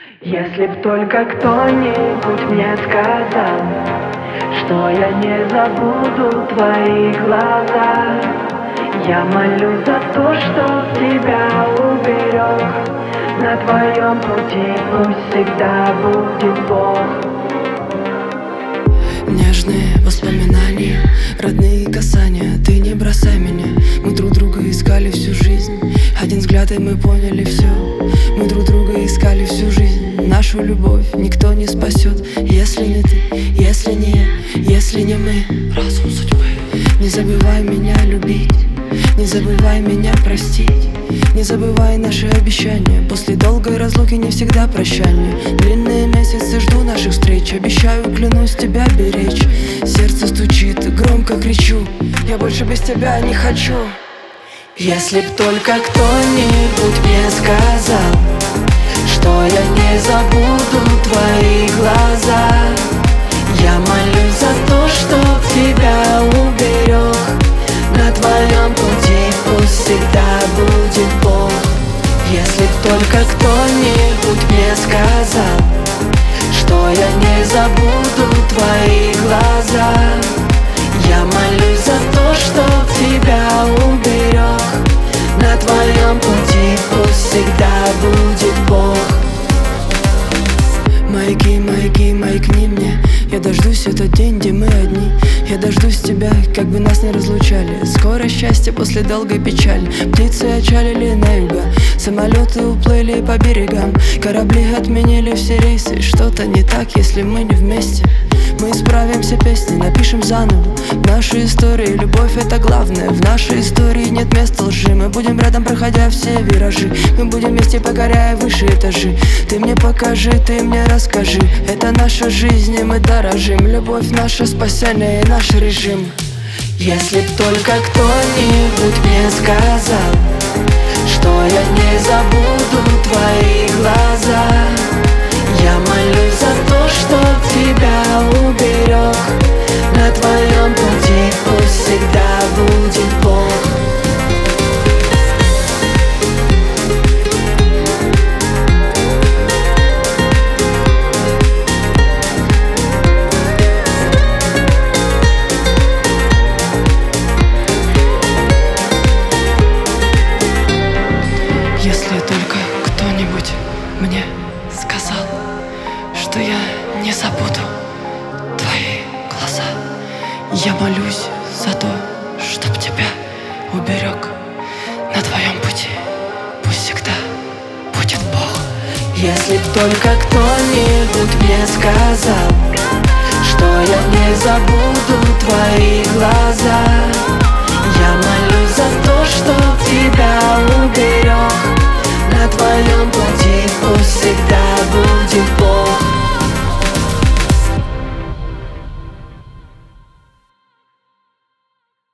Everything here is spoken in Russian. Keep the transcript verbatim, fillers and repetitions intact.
Если б только кто-нибудь мне сказал, что я не забуду твои глаза. Я молюсь за то, что тебя уберег. На твоем пути пусть всегда будет Бог. Нежные воспоминания, родные касания. Ты не бросай меня. Мы друг друга искали всю жизнь. Один взгляд и мы поняли все. Мы друг друга искали всю жизнь. Нашу любовь никто не спасет, если не ты, если не я, если не мы. Разум судьбы. Не забывай меня любить, не забывай меня простить. Не забывай наши обещания. После долгой разлуки не всегда прощание. Длинные месяцы жду наших встреч. Обещаю, клянусь тебя беречь. Сердце стучит, громко кричу: я больше без тебя не хочу. Если б только кто-нибудь мне сказал, что я не забуду твои глаза. Я молюсь за то, чтоб тебя уберег. На твоем пути пусть всегда будет Бог. Если б только кто-нибудь мне сказал, что я не забуду твои глаза. Я молюсь за то, чтоб тебя уберег. На твоем пути пусть всегда будет Бог. Маяки, маяки, маякни мне. Я дождусь этот день, где мы одни. Я дождусь тебя, как бы нас не разлучали. Скоро счастье после долгой печали. Птицы отчалили на юга, самолеты уплыли по берегам. Корабли отменили все рейсы. Что-то не так, если мы не вместе. Мы исправимся песней, напишем заново. В нашей истории любовь это главное. В нашей истории нет места лжи. Мы будем рядом, проходя все виражи. Мы будем вместе, покоряя выше этажи. Ты мне покажи, ты мне расскажи. Это наша жизнь, и мы дорожим. Любовь наша спасение и наш режим. Если б только кто-нибудь мне сказал, что я не забуду твои глаза. Я молюсь за то, чтоб тебя уберег. На твоем пути пусть всегда будет Бог. Если только кто-нибудь мне сказал, что я не забуду твои глаза. Я молюсь за то, чтоб тебя уберег. На твоем пути пусть всегда будет Бог. Если б только кто-нибудь мне сказал, что я не забуду твои глаза. Я молюсь за то, чтоб тебя